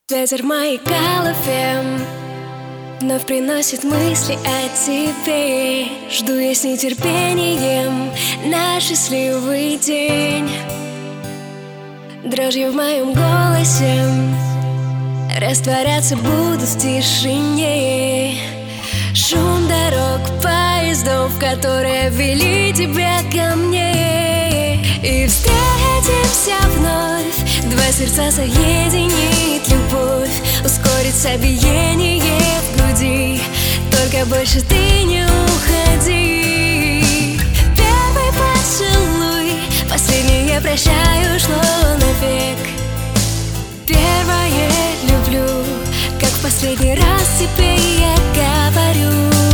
Ветер в моей голове вновь приносит мысли о тебе. Жду я с нетерпением наш счастливый день. Дрожью в моем голосе растворяться буду в тишине. Шум дорог, поездов, которые вели тебя ко мне. И встретимся вновь, два сердца соединит любовь, ускорится биение в груди, только больше ты не уходи. Первый поцелуй, последний я прощаю, ушло навек. Первое люблю, как в последний раз тебе я говорю.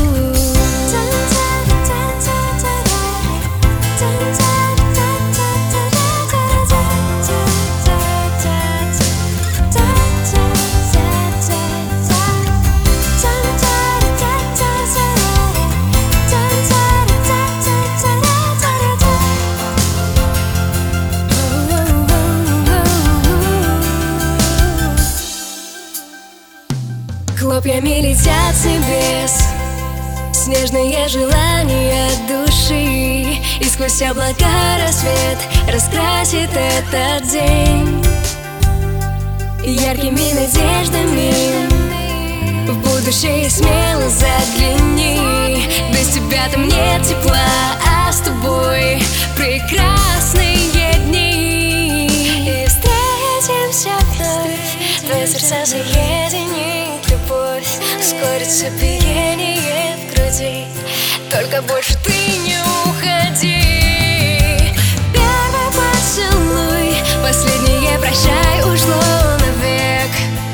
Хлопьями летят с небес снежные желания души, и сквозь облака рассвет раскрасит этот день яркими надеждами. В будущее смело загляни, без тебя там нет тепла, а с тобой прекрасные дни. И встретимся вновь, твои сердца соединит любовь, ускорится биение в груди, только больше ты не уходи. Первый поцелуй, последний я прощай, ушло навек.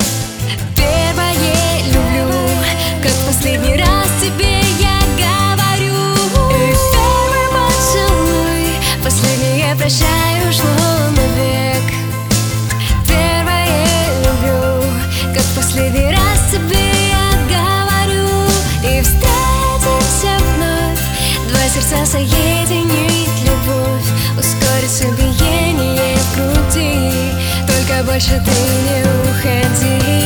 Первое люблю, как в последний раз тебе я говорю. И первый поцелуй, последний я прощай, ушло навек. Первое люблю, как в последний раз тебе я говорю. И встретимся вновь, два сердца соединит любовь, ускорится биение в груди, только больше ты не уходи.